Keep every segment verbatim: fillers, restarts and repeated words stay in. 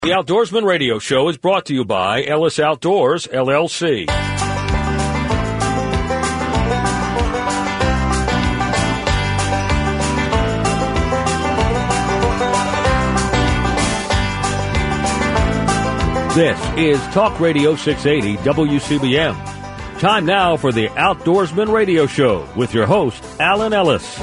The Outdoorsman Radio Show is brought to you by Ellis Outdoors, L L C. This is Talk Radio six eighty W C B M. Time now for the Outdoorsman Radio Show with your host, Alan Ellis.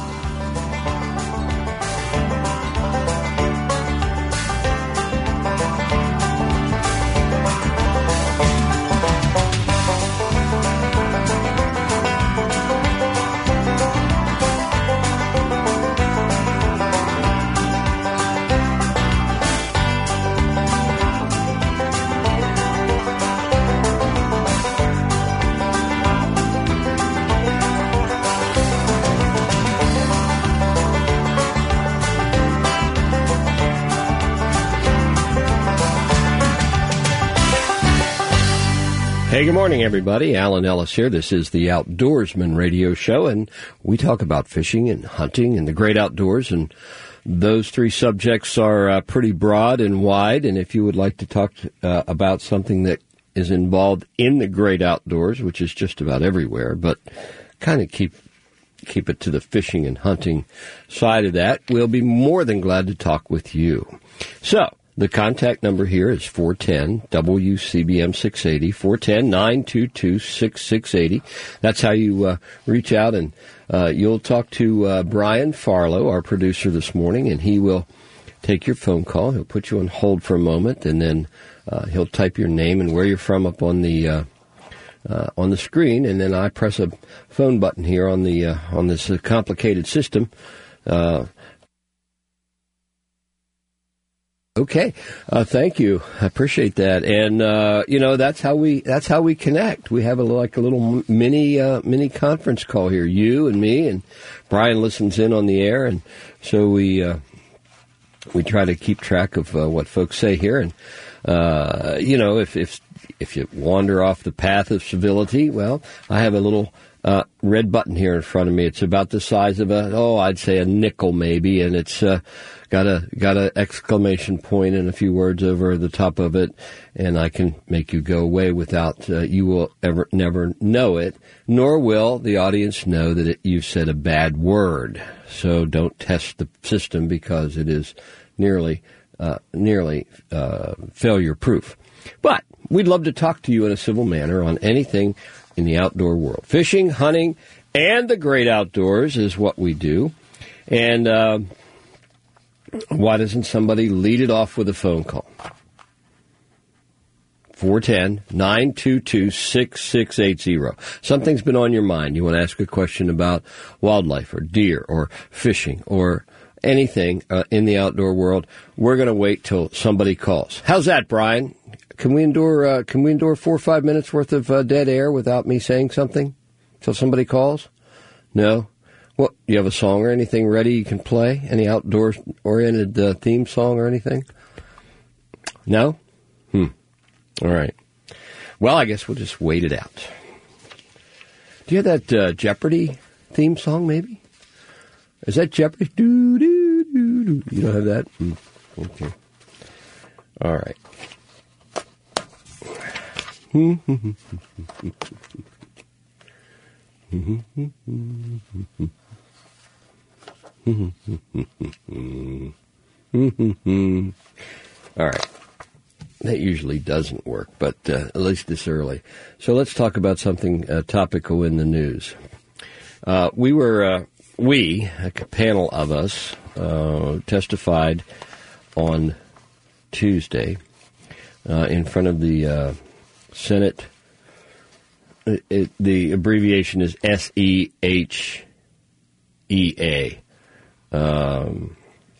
Hey, good morning, everybody. Alan Ellis here. This is the Outdoorsman Radio Show, and we talk about fishing and hunting and the great outdoors, and those three subjects are uh, pretty broad and wide, and if you would like to talk uh, about something that is involved in the great outdoors, which is just about everywhere, but kind of keep keep it to the fishing and hunting side of that, we'll be more than glad to talk with you. So, the contact number here is four one zero W C B M six eighty, four one zero, nine two two, six six eight zero. That's how you uh, reach out, and uh, you'll talk to uh, Brian Farlow, our producer this morning, and he will take your phone call. He'll put you on hold for a moment, and then uh, he'll type your name and where you're from up on the uh, uh, on the screen, and then I press a phone button here on the uh, on this uh, complicated system. Uh, Okay, uh, thank you. I appreciate that, and uh, you know that's how we that's how we connect. We have a like a little mini uh, mini conference call here. You and me, and Brian listens in on the air, and so we uh, we try to keep track of uh, what folks say here. And uh, you know, if if if you wander off the path of civility, well, I have a little uh, red button here in front of me. It's about the size of a oh, I'd say a nickel maybe, and it's. Uh, Got a got a exclamation point and a few words over the top of it, and I can make you go away without uh, you will ever never know it, nor will the audience know that it, you've said a bad word. So don't test the system because it is nearly uh, nearly uh, failure proof. But we'd love to talk to you in a civil manner on anything in the outdoor world. Fishing, hunting, and the great outdoors is what we do, and. Uh, Why doesn't somebody lead it off with a phone call? four one zero, nine two two, six six eight zero. Something's been on your mind. You want to ask a question about wildlife or deer or fishing or anything uh, in the outdoor world. We're going to wait till somebody calls. How's that, Brian? Can we endure uh, Can we endure four or five minutes worth of uh, dead air without me saying something till somebody calls? No? What, do you have a song or anything ready you can play? Any outdoors-oriented uh, theme song or anything? No? Hmm. All right. Well, I guess we'll just wait it out. Do you have that uh, Jeopardy theme song, maybe? Is that Jeopardy? Do, do, do, do. You don't have that? Hmm. Okay. All right. All right. That usually doesn't work, but uh, at least this early. So let's talk about something uh, topical in the news. Uh, we were, uh, we, a panel of us, uh, testified on Tuesday uh, in front of the uh, Senate. It, it, the abbreviation is S E H E A. Um,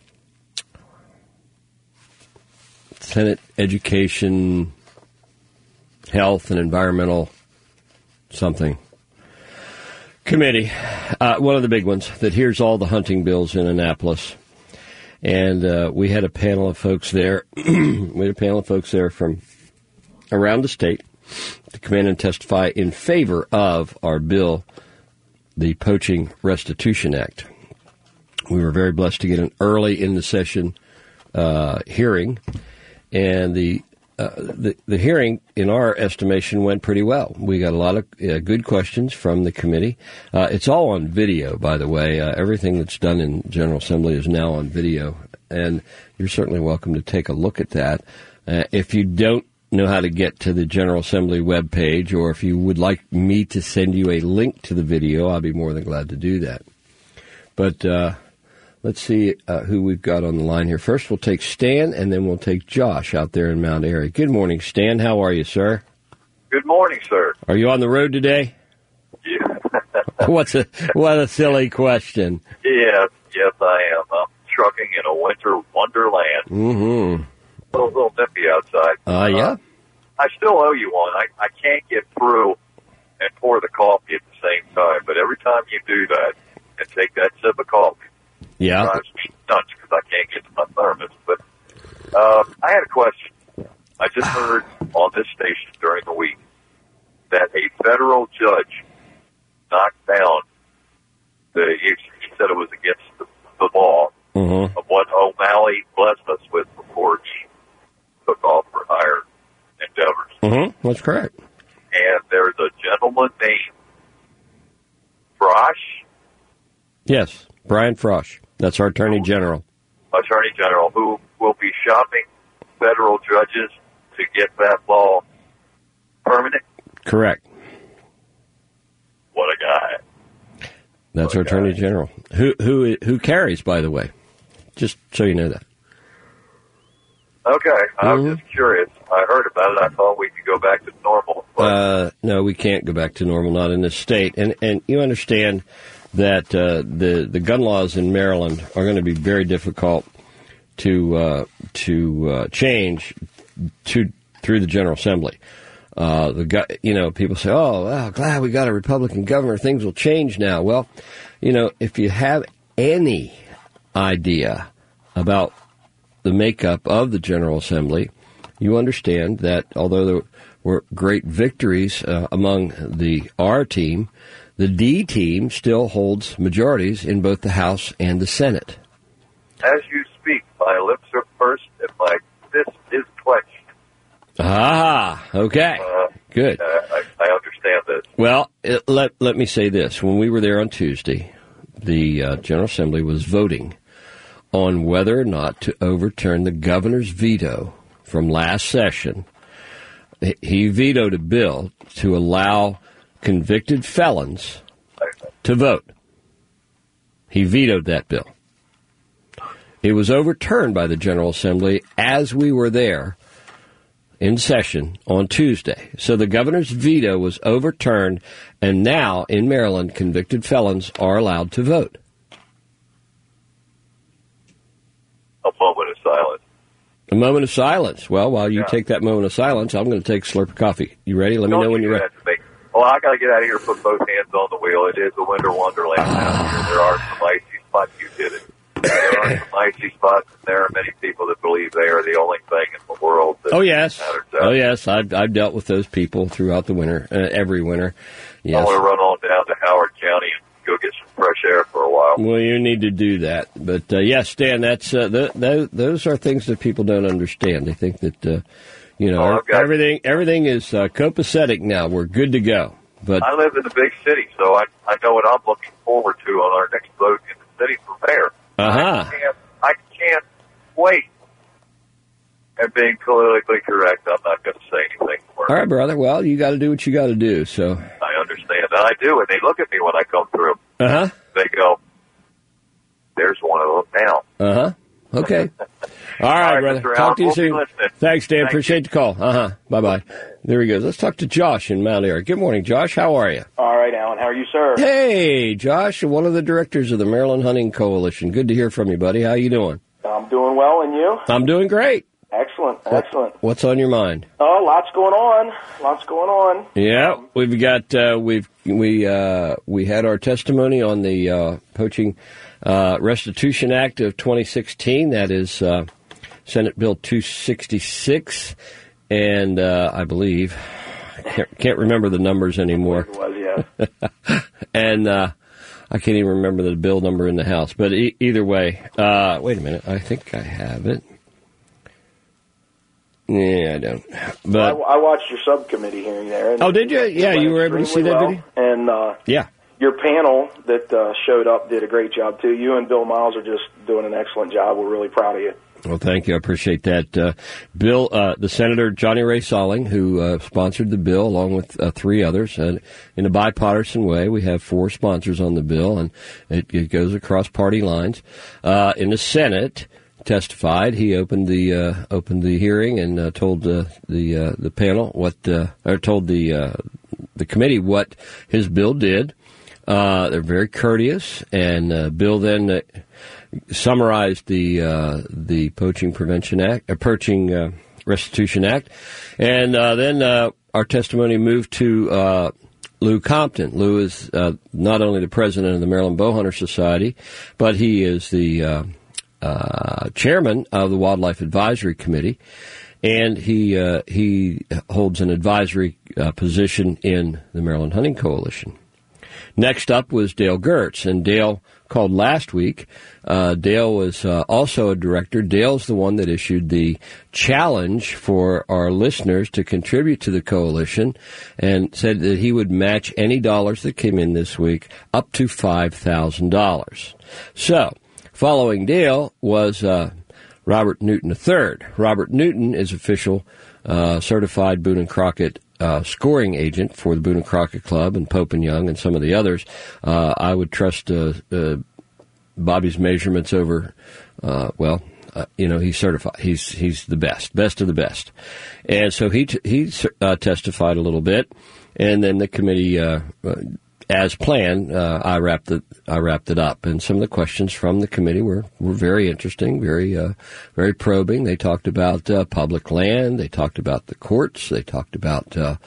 Senate Education, Health, and Environmental something Committee. Uh, one of the big ones that hears all the hunting bills in Annapolis. And uh, we had a panel of folks there. we had a panel of folks there from around the state to come in and testify in favor of our bill, the Poaching Restitution Act. We were very blessed to get an early in the session uh, hearing, and the uh, the, the hearing, in our estimation, went pretty well. We got a lot of uh, good questions from the committee. Uh, it's all on video, by the way. Uh, everything that's done in General Assembly is now on video, and you're certainly welcome to take a look at that. Uh, if you don't know how to get to the General Assembly webpage, or if you would like me to send you a link to the video, I'll be more than glad to do that. But uh, let's see uh, who we've got on the line here. First, we'll take Stan, and then we'll take Josh out there in Mount Airy. Good morning, Stan. How are you, sir? Good morning, sir. Are you on the road today? Yeah. What's a what a silly question. Yes, yes, I am. I'm trucking in a winter wonderland. Mm-hmm. A little, little nippy outside. Uh, yeah. Uh, I still owe you one. I, I can't get through and pour the coffee at the same time, but every time you do that and take that sip of coffee, Yeah. it drives me nuts because I can't get to my thermos. But uh, I had a question. I just heard on this station during the week that a federal judge knocked down the, he, he said it was against the, the law Mm-hmm. of what O'Malley blessed us with before he took off for higher endeavors. Mm-hmm. That's correct. And there's a gentleman named Frosh, Yes, Brian Frosh. That's our Attorney General. Attorney General, who will be shopping federal judges to get that law permanent. Correct. What a guy. That's What our a Attorney guy. General. Who who who carries, by the way? Just so you know that. Okay, I was Mhm. just curious. I heard about it. I thought we could go back to normal. But Uh, no, we can't go back to normal, not in this state. And and you understand that uh, the the gun laws in Maryland are going to be very difficult to uh, to uh, change to through the General Assembly. Uh, the guy, you know, people say, "Oh, well, glad we got a Republican governor. Things will change now." Well, you know, if you have any idea about the makeup of the General Assembly, you understand that although there were great victories uh, among the R team, the D team still holds majorities in both the House and the Senate. as you speak, my lips are pursed and my fist is clenched. Ah, okay, Uh, good. Uh, I, I understand this. Well, it, let let me say this: when we were there on Tuesday, the uh, General Assembly was voting on whether or not to overturn the governor's veto from last session. He vetoed a bill to allow convicted felons to vote. He vetoed that bill. It was overturned by the General Assembly as we were there in session on Tuesday. So the governor's veto was overturned, and now in Maryland, convicted felons are allowed to vote. A moment of silence. A moment of silence. Well, while you Yeah. take that moment of silence, I'm going to take a slurp of coffee. You ready? Let me Don't know when you you're do ready. that to me. Well, I got to get out of here and put both hands on the wheel. It is a winter wonderland out here. There are some icy spots. You did it. There are some icy spots, and there are many people that believe they are the only thing in the world that Oh, yes. matters. Oh, yes. I've, I've dealt with those people throughout the winter, uh, every winter. I Yes. want to run on down to Howard County and go get some fresh air for a while. Well, you need to do that. But, uh, yes, Stan, that's, uh, th- th- those are things that people don't understand. They think that, uh, you know, Oh, I've got- everything everything is uh, copacetic now. We're good to go. But I live in the big city, so I, I know what I'm looking forward to on our next vote in the city for mayor. Uh-huh. I can't, I can't wait. And being politically correct, I'm not going to say anything more. all right, brother. Well, you got to do what you got to do. So, I understand. And I do, and they look at me when I come through. uh-huh. They go, there's one of them now. Uh-huh. Okay. All right, right, brother. Mister Talk Allen, to you we'll be soon. listening. Thanks, Dan. Thank Appreciate the call. Uh-huh. Bye-bye. There he goes. Let's talk to Josh in Mount Airy. Good morning, Josh. How are you? All right, Alan. How are you, sir? Hey, Josh, one of the directors of the Maryland Hunting Coalition. Good to hear from you, buddy. How you doing? I'm doing well, and you? I'm doing great. Excellent, excellent. What's on your mind? Oh, lots going on. Lots going on. Yeah, we've got uh, we've we uh, we had our testimony on the uh, Poaching uh, Restitution Act of twenty sixteen. That is uh, Senate Bill two sixty-six, and uh, I believe can't, can't remember the numbers anymore. It was, yeah. And uh, I can't even remember the bill number in the House. But e- either way, uh, wait a minute, I think I have it. Yeah, I don't. But well, I, I watched your subcommittee hearing there. And oh, did you? Yeah, you were able to see that well, video? And uh, yeah. Your panel that uh, showed up did a great job, too. You and Bill Miles are just doing an excellent job. We're really proud of you. Well, thank you. I appreciate that. Uh, Bill, uh, the Senator Johnny Ray Salling, who uh, sponsored the bill along with uh, three others. And in a bipartisan way, we have four sponsors on the bill, and it, it goes across party lines. Uh, in the Senate, testified. He opened the uh, opened the hearing and uh, told uh, the uh, the panel what, uh, or told the uh, the committee what his bill did. Uh, they're very courteous, and uh, Bill then uh, summarized the uh, the Poaching Prevention Act, uh, Poaching uh, Restitution Act, and uh, then uh, our testimony moved to uh, Lou Compton. Lou is uh, not only the president of the Maryland Bowhunter Society, but he is the uh, uh, chairman of the Wildlife Advisory Committee, and he uh, he holds an advisory uh, position in the Maryland Hunting Coalition. Next up was Dale Gertz, and Dale called last week. Uh, Dale was uh, also a director. Dale's the one that issued the challenge for our listeners to contribute to the coalition and said that he would match any dollars that came in this week up to five thousand dollars. So, following Dale was uh, Robert Newton the third. Robert Newton is official uh, certified Boone and Crockett Uh, scoring agent for the Boone and Crockett Club and Pope and Young and some of the others. Uh, I would trust uh, uh, Bobby's measurements over, uh, well, uh, you know, he's certified. He's he's the best, best of the best. And so he t- he uh, testified a little bit, and then the committee, uh, uh, as planned, uh, I wrapped it. I wrapped it up, and some of the questions from the committee were, were very interesting, very uh, very probing. They talked about uh, public land, they talked about the courts, they talked about uh,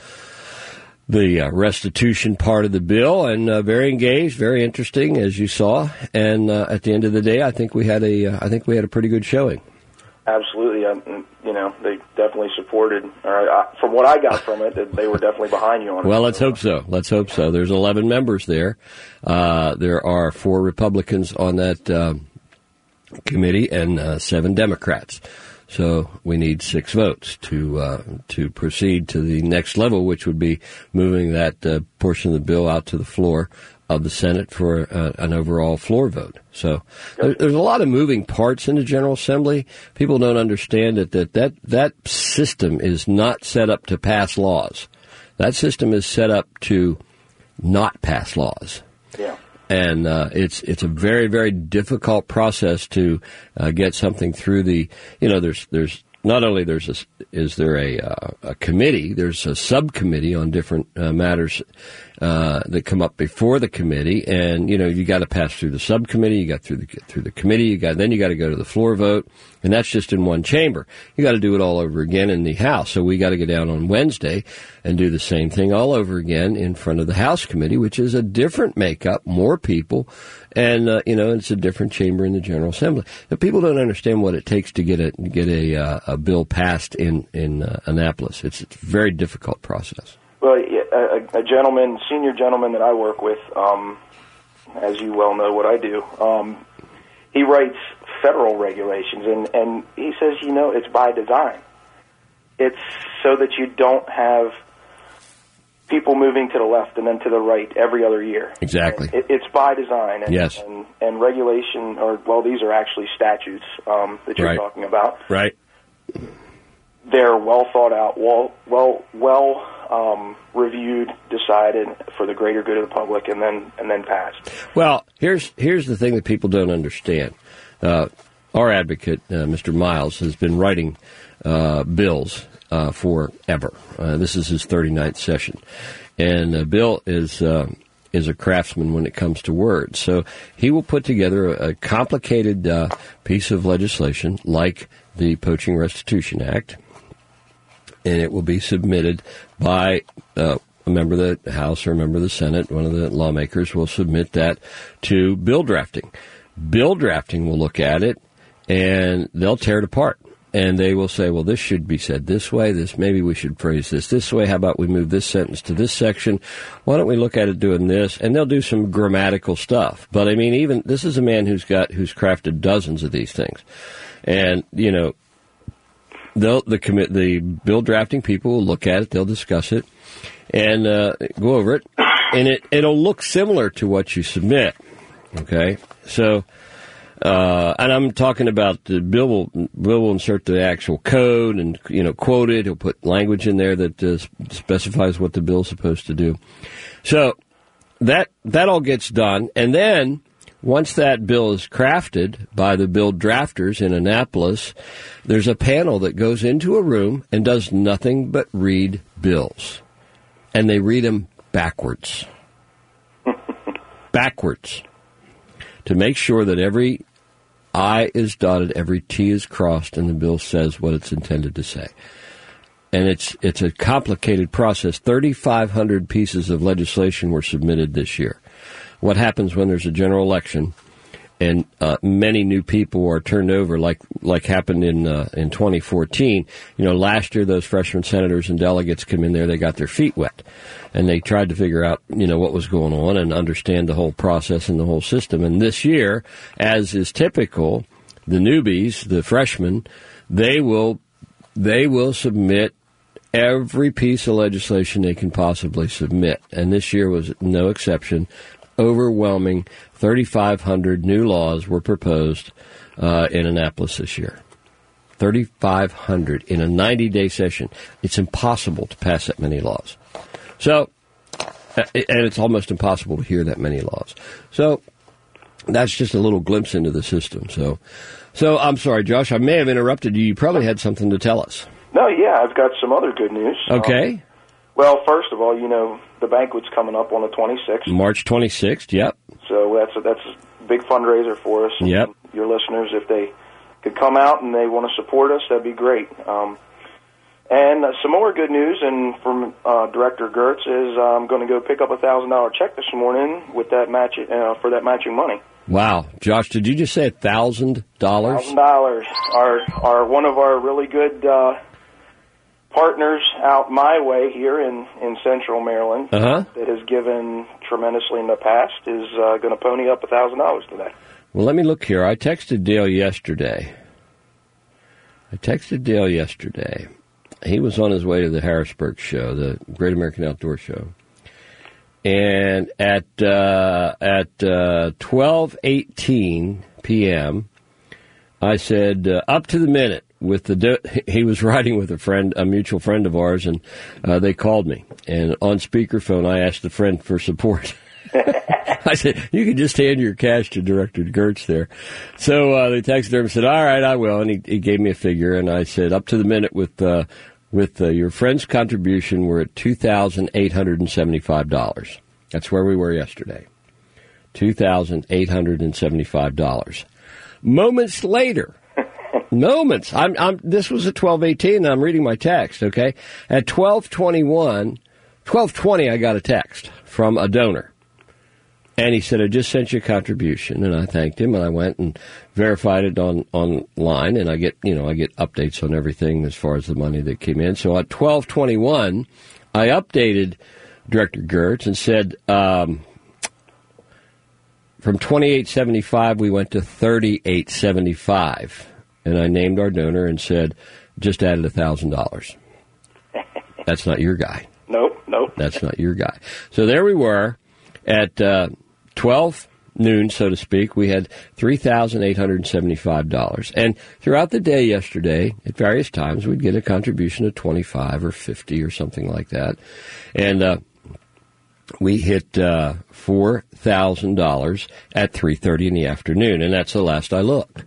the uh, restitution part of the bill, and uh, very engaged, very interesting, as you saw. And uh, at the end of the day, I think we had a uh, I think we had a pretty good showing. Absolutely. Um, you know, they definitely supported, or uh, from what I got from it, that they were definitely behind you on it. Well, let's hope so. Let's hope so. There's eleven members there. Uh, there are four Republicans on that uh, committee and uh, seven Democrats. So we need six votes to uh, to proceed to the next level, which would be moving that uh, portion of the bill out to the floor of the Senate for uh, an overall floor vote. So there, there's a lot of moving parts in the General Assembly. People don't understand that that, that that system is not set up to pass laws. That system is set up to not pass laws. Yeah. And uh, it's it's a very, very difficult process to uh, get something through the, you know, there's there's not only there's a, is there a, uh, a committee, there's a subcommittee on different uh, matters uh, that come up before the committee, and you know you got to pass through the subcommittee, you got through the through the committee, you got then you got to go to the floor vote, and that's just in one chamber. You got to do it all over again in the House. So we got to go down on Wednesday and do the same thing all over again in front of the House committee, which is a different makeup, more people, and uh, you know it's a different chamber in the General Assembly. Now, people don't understand what it takes to get a get a, uh, a bill passed in in uh, Annapolis. It's, it's a very difficult process. Well, a, a gentleman, senior gentleman that I work with, um, as you well know what I do, um, he writes federal regulations, and, and he says, you know, it's by design. It's so that you don't have people moving to the left and then to the right every other year. Exactly. It, it's by design. And, yes. And, and regulation, or, well, these are actually statutes um, that you're right. talking about. Right. They're well thought out, well, well, well um, reviewed, decided for the greater good of the public, and then and then passed. Well, here's here's the thing that people don't understand. Uh, our advocate, uh, Mister Miles, has been writing uh, bills uh, forever. Uh, this is his thirty-ninth session, and uh, Bill is uh, is a craftsman when it comes to words. So he will put together a, a complicated uh, piece of legislation like the Poaching Restitution Act, and it will be submitted by uh, a member of the House or a member of the Senate. One of the lawmakers will submit that to bill drafting. Bill drafting will look at it, and they'll tear it apart. And they will say, well, this should be said this way. This maybe we should phrase this this way. How about we move this sentence to this section? Why don't we look at it doing this? And they'll do some grammatical stuff. But, I mean, even this is a man who's got who's crafted dozens of these things. And, you know, they'll the commit the bill drafting people will look at it, they'll discuss it, and uh, go over it, and it it'll look similar to what you submit. Okay, so. Uh, and I'm talking about the bill will, bill will insert the actual code and, you know, quote it. He'll put language in there that uh, specifies what the bill's supposed to do. So that, that all gets done. And then once that bill is crafted by the bill drafters in Annapolis, there's a panel that goes into a room and does nothing but read bills. And they read them backwards. backwards. To make sure that every I is dotted, every T is crossed, and the bill says what it's intended to say. And it's it's a complicated process. thirty-five hundred pieces of legislation were submitted this year. What happens when there's a general election and uh, many new people are turned over, like like happened in uh, in twenty fourteen? You know, last year those freshman senators and delegates come in there, they got their feet wet, and they tried to figure out, you know, what was going on and understand the whole process and the whole system. And this year, as is typical, the newbies, the freshmen, they will they will submit every piece of legislation they can possibly submit. And this year was no exception. Overwhelming thirty-five hundred new laws were proposed uh, in Annapolis this year. thirty-five hundred in a ninety-day session. It's impossible to pass that many laws. So, and it's almost impossible to hear that many laws. So, that's just a little glimpse into the system. So, so I'm sorry, Josh, I may have interrupted you. You probably had something to tell us. No, yeah, I've got some other good news. Okay. Um, well, first of all, you know, the banquet's coming up on the twenty-sixth. March twenty-sixth, yep. So that's a, that's a big fundraiser for us. And yep. Your listeners, if they could come out and they want to support us, that'd be great. Um, and uh, some more good news, and from uh, Director Gertz, is uh, I'm going to go pick up a one thousand dollars check this morning with that match uh, for that matching money. Wow. Josh, did you just say one thousand dollars? one thousand dollars. Our, our, one of our really good uh, partners out my way here in, in Central Maryland uh-huh. that has given tremendously in the past is uh, going to pony up one thousand dollars today. Well, let me look here. I texted Dale yesterday. I texted Dale yesterday. He was on his way to the Harrisburg show, the Great American Outdoor Show. And at uh, at uh, twelve eighteen p.m., I said, uh, up to the minute. With the do- he was riding with a friend, a mutual friend of ours, and uh, they called me. And on speakerphone, I asked the friend for support. I said, you can just hand your cash to Director Gertz there. So uh, they texted her and said, all right, I will. And he, he gave me a figure, and I said, up to the minute with uh, with uh, your friend's contribution, we're at two thousand eight hundred seventy-five dollars. That's where we were yesterday, two thousand eight hundred seventy-five dollars. Moments later, moments, I'm, I'm, this was at twelve eighteen, and I'm reading my text, okay? At twelve twenty-one, twelve twenty, I got a text from a donor. And he said, I just sent you a contribution, and I thanked him, and I went and verified it on online, and I get, you know, I get updates on everything as far as the money that came in. So at twelve twenty-one, I updated Director Gertz and said, um, from twenty-eight seventy-five, we went to thirty-eight seventy-five, and I named our donor and said, just added one thousand dollars. That's not your guy. Nope, nope. That's not your guy. So there we were at uh, twelve noon, so to speak. We had three thousand eight hundred seventy-five dollars. And throughout the day yesterday, at various times, we'd get a contribution of twenty-five or fifty or something like that. And uh, we hit uh, four thousand dollars at three thirty in the afternoon, and that's the last I looked.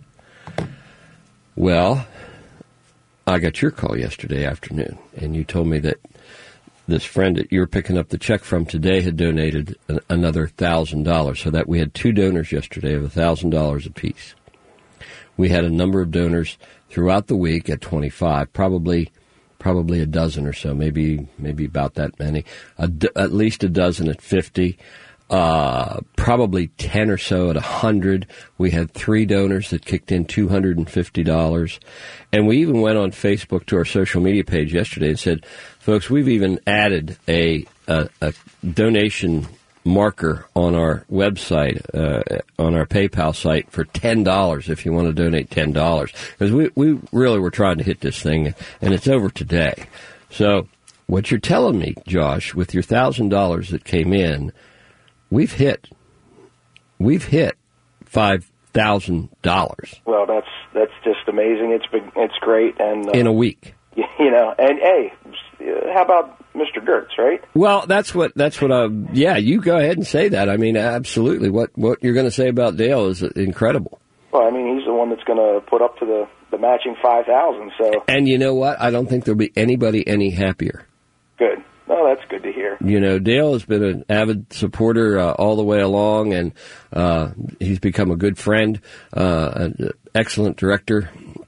Well, I got your call yesterday afternoon, and you told me that this friend that you're picking up the check from today had donated an, another one thousand dollars, so that we had two donors yesterday of one thousand dollars apiece. We had a number of donors throughout the week at twenty-five, probably probably a dozen or so, maybe maybe about that many, a d- at least a dozen at fifty, uh, probably ten or so at one hundred. We had three donors that kicked in two hundred fifty dollars. And we even went on Facebook to our social media page yesterday and said, folks, we've even added a, a, a donation marker on our website, uh, on our PayPal site for ten dollars if you want to donate ten dollars. Because we, we really were trying to hit this thing, and it's over today. So what you're telling me, Josh, with your one thousand dollars that came in, we've hit, we've hit five thousand dollars. Well, that's that's just amazing. It's been, it's great. and uh, In a week. You know, and hey, how about Mister Gertz, right? Well, that's what that's what I. Yeah, you go ahead and say that. I mean, absolutely. What what you're going to say about Dale is incredible. Well, I mean, he's the one that's going to put up to the, the matching five thousand. So, and you know what? I don't think there'll be anybody any happier. Good. No, that's good to hear. You know, Dale has been an avid supporter uh, all the way along, and uh, he's become a good friend, uh, an excellent director.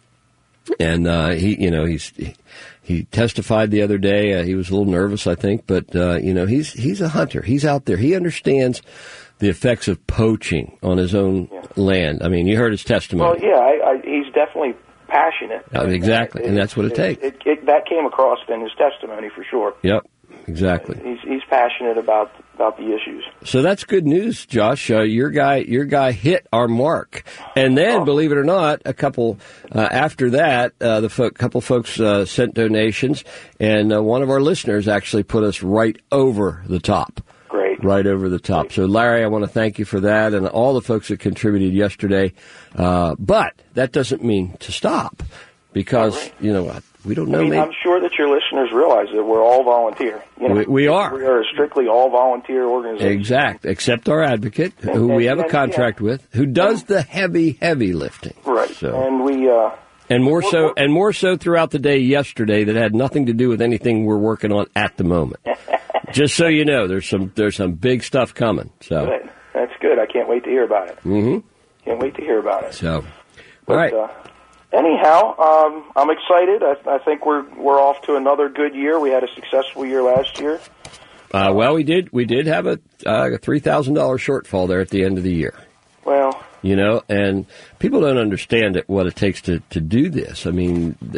And uh, he, you know, he's he, he testified the other day. Uh, he was a little nervous, I think, but uh, you know, he's he's a hunter. He's out there. He understands the effects of poaching on his own yeah. land. I mean, you heard his testimony. Well, yeah, I, I, he's definitely passionate. Uh, exactly, and, and that's what it, it takes. It, it, it, that came across in his testimony for sure. Yep. Exactly. He's he's passionate about about the issues. So that's good news, Josh. Uh, your guy, your guy hit our mark, and then, oh. believe it or not, a couple uh, after that, uh, the fo- couple folks uh, sent donations, and uh, one of our listeners actually put us right over the top. Great. Right over the top. So, Larry, I want to thank you for that, and all the folks that contributed yesterday. Uh, but that doesn't mean to stop, because right. you know what. We don't know. I mean, maybe. I'm sure that your listeners realize that we're all volunteer. You know, we, we are. We are a strictly all volunteer organization. Exact, except our advocate, and, who and, we have and, a contract yeah. with, who does the heavy, heavy lifting. Right. So. And we. Uh, and more so, and more so throughout the day yesterday. That had nothing to do with anything we're working on at the moment. Just so you know, there's some there's some big stuff coming. So good. That's good. I can't wait to hear about it. Mm-hmm. Can't wait to hear about it. So, but, all right. Uh, Anyhow, um, I'm excited. I, I think we're we're off to another good year. We had a successful year last year. Uh, well, we did we did have a, uh, a three thousand dollars shortfall there at the end of the year. Well, you know, and people don't understand it, what it takes to, to do this. I mean, the,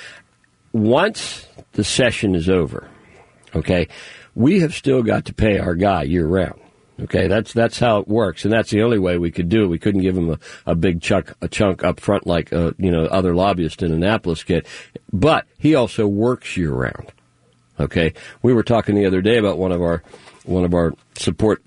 once the session is over, okay, we have still got to pay our guy year round. Okay, that's that's how it works, and that's the only way we could do it. We couldn't give him a, a big chunk a chunk up front like uh, you know other lobbyists in Annapolis get. But he also works year round. Okay, we were talking the other day about one of our one of our support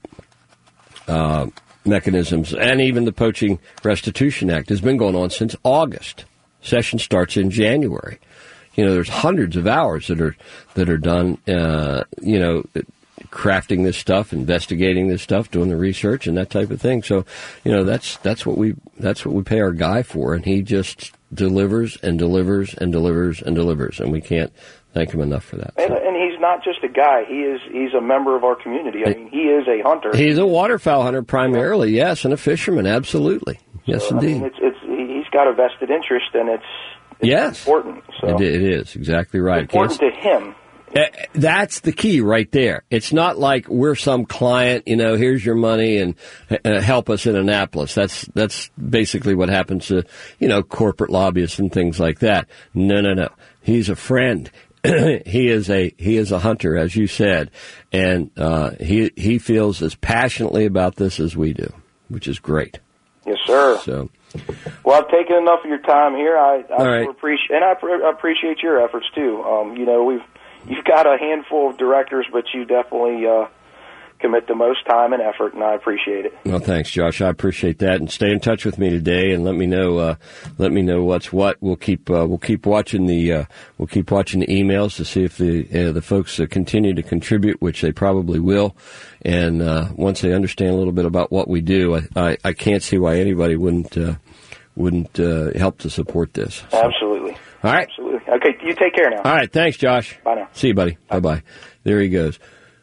uh, mechanisms, and even the Poaching Restitution Act has been going on since August. Session starts in January. You know, there's hundreds of hours that are that are done. Uh, you know. crafting this stuff, investigating this stuff, doing the research and that type of thing. So, you know, that's that's what we that's what we pay our guy for, and he just delivers and delivers and delivers and delivers, and we can't thank him enough for that. And, and he's not just a guy; he is he's a member of our community. I mean, he is a hunter. He's a waterfowl hunter primarily, yes, and a fisherman, absolutely, yes, so, indeed. I mean, it's, it's he's got a vested interest, and it's, it's yes. important. So. It, it is exactly right. It's important to him. Uh, that's the key right there. It's not like we're some client, you know, here's your money and uh, help us in Annapolis. That's that's basically what happens to, you know, corporate lobbyists and things like that. No, no, no. He's a friend. he is a he is a hunter, as you said, and uh, he he feels as passionately about this as we do, which is great. Yes, sir. So. Well, I've taken enough of your time here. I, I right. appreciate, and I pre- appreciate your efforts too. Um, you know, we've you've got a handful of directors, but you definitely uh, commit the most time and effort, and I appreciate it. Well, thanks, Josh. I appreciate that, and stay in touch with me today, and let me know. Uh, let me know what's what. We'll keep uh, we'll keep watching the uh, we'll keep watching the emails to see if the uh, the folks uh, continue to contribute, which they probably will. And uh, once they understand a little bit about what we do, I I, I can't see why anybody wouldn't uh, wouldn't uh, help to support this. So. Absolutely. All right. Absolutely. Okay, you take care now. All right. Thanks, Josh. Bye now. See you, buddy. Bye bye. There he goes.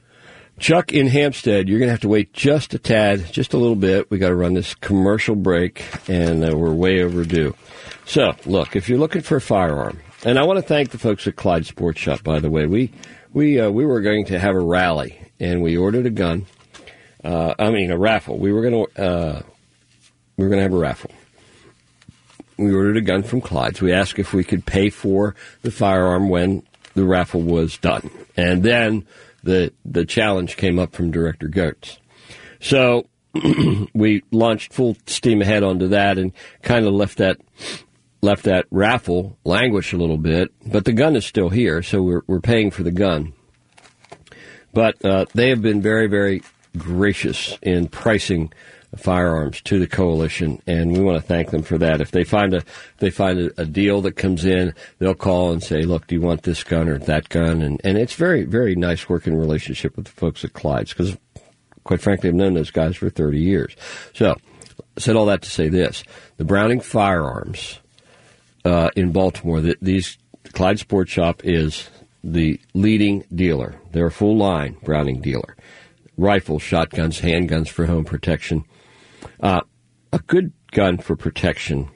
Chuck in Hampstead, you're going to have to wait just a tad, just a little bit. We got to run this commercial break, and uh, we're way overdue. So, look, if you're looking for a firearm, and I want to thank the folks at Clyde Sports Shop, by the way. We we uh, we were going to have a rally, and we ordered a gun. Uh, I mean, a raffle. We were going to uh, we were going to have a raffle. We ordered a gun from Clyde's. We asked if we could pay for the firearm when the raffle was done, and then the the challenge came up from Director Gertz. So we launched full steam ahead onto that and kind of left that left that raffle languish a little bit. But the gun is still here, so we're we're paying for the gun. But uh, they have been very, very gracious in pricing firearms to the coalition, and we want to thank them for that. If they find a if they find a, a deal that comes in, they'll call and say, "Look, do you want this gun or that gun?" And and it's very, very nice working relationship with the folks at Clyde's, because, quite frankly, I've known those guys for thirty years. So, I said all that to say this: the Browning Firearms uh, in Baltimore, the, these Clyde Sports Shop is the leading dealer. They're a full line Browning dealer. Rifles, shotguns, handguns for home protection. Uh, a good gun for protection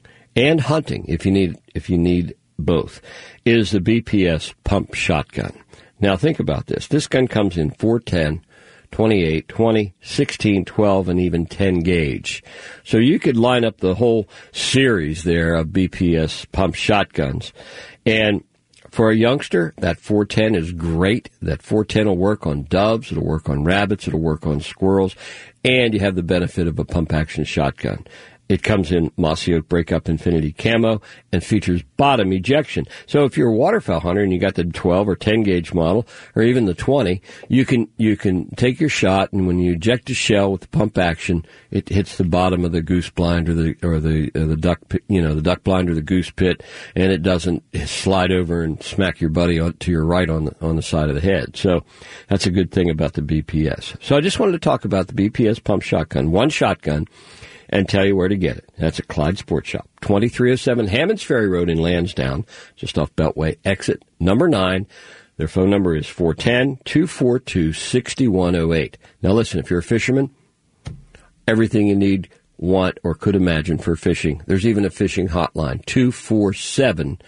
and hunting, if you need if you need both, is the B P S pump shotgun. Now think about this. This gun comes in four ten, twenty-eight, twenty, sixteen, twelve, and even ten gauge. So you could line up the whole series there of B P S pump shotguns. And for a youngster, that four ten is great. That four ten will work on doves, it'll work on rabbits, it'll work on squirrels, and you have the benefit of a pump-action shotgun. It comes in Mossy Oak Breakup Infinity Camo and features bottom ejection. So if you're a waterfowl hunter and you got the twelve or ten gauge model, or even the twenty, you can you can take your shot, and when you eject a shell with the pump action, it hits the bottom of the goose blind or the or the or the duck you know the duck blind or the goose pit, and it doesn't slide over and smack your buddy on, to your right on the on the side of the head. So that's a good thing about the B P S. So I just wanted to talk about the B P S pump shotgun, one shotgun, and tell you where to get it. That's at Clyde Sports Shop, twenty-three oh seven Hammonds Ferry Road in Lansdowne, just off Beltway, exit number nine. Their phone number is four one zero, two four two, six one zero eight. Now listen, if you're a fisherman, everything you need, want, or could imagine for fishing. There's even a fishing hotline, two four seven,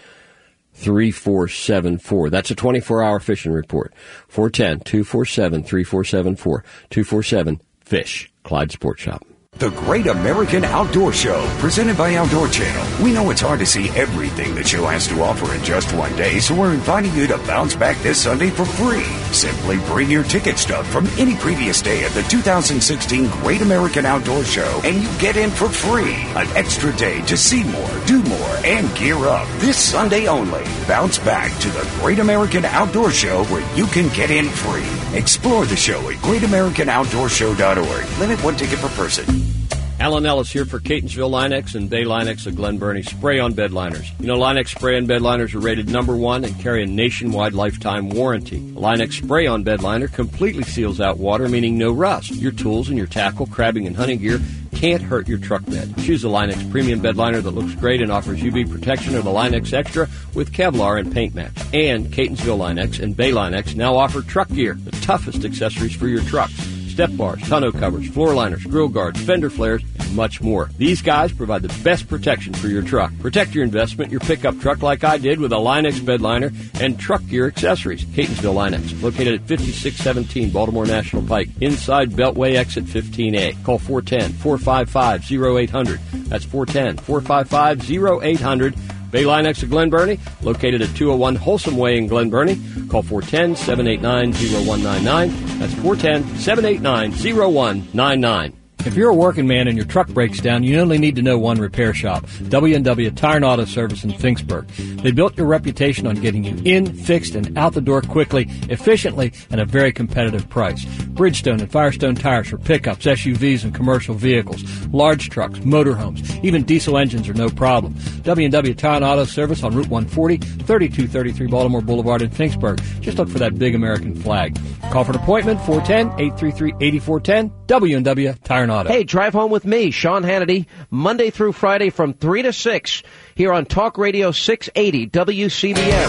three four seven four. That's a twenty-four hour fishing report. four one zero, two four seven, three four seven four. two four seven, FISH, Clyde Sports Shop. The Great American Outdoor Show, presented by Outdoor Channel. We know it's hard to see everything the show has to offer in just one day, so we're inviting you to bounce back this Sunday for free. Simply bring your ticket stub from any previous day of the two thousand sixteen Great American Outdoor Show, and you get in for free. An extra day to see more, do more, and gear up. This Sunday only. Bounce back to the Great American Outdoor Show, where you can get in free. Explore the show at great american outdoor show dot org. Limit one ticket per person. Alan Ellis here for Catonsville Line-X and Bay Line-X of Glen Burnie spray-on bed liners. You know, Line-X spray-on bed liners are rated number one and carry a nationwide lifetime warranty. A Line-X spray-on bed liner completely seals out water, meaning no rust. Your tools and your tackle, crabbing, and hunting gear can't hurt your truck bed. Choose the Line-X premium bed liner that looks great and offers U V protection, or the Line-X Extra with Kevlar and paint match. And Catonsville Line-X and Bay Line-X now offer truck gear, the toughest accessories for your trucks. Step bars, tonneau covers, floor liners, grill guards, fender flares, and much more. These guys provide the best protection for your truck. Protect your investment, your pickup truck, like I did with a Line-X bed liner and truck gear accessories. Catonsville Line-X, located at fifty-six seventeen Baltimore National Pike, inside Beltway exit fifteen A. Call four one zero, four five five, zero eight zero zero. That's four one zero, four five five, zero eight zero zero. Bay Line-X of Glen Burnie, located at two oh one Wholesome Way in Glen Burnie. Call four one zero, seven eight nine, zero one nine nine. That's four one zero, seven eight nine, zero one nine nine. If you're a working man and your truck breaks down, you only need to know one repair shop, W and W Tire and Auto Service in Finksburg. They built your reputation on getting you in, fixed, and out the door quickly, efficiently, and at a very competitive price. Bridgestone and Firestone tires for pickups, S U Vs, and commercial vehicles, large trucks, motorhomes, even diesel engines are no problem. W and W Tire and Auto Service on Route one forty, thirty-two thirty-three Baltimore Boulevard in Finksburg. Just look for that big American flag. Call for an appointment, four one zero, eight three three, eight four one zero, W and W Tire and Auto. Hey, drive home with me, Sean Hannity, Monday through Friday from three to six here on Talk Radio six eighty W C B M.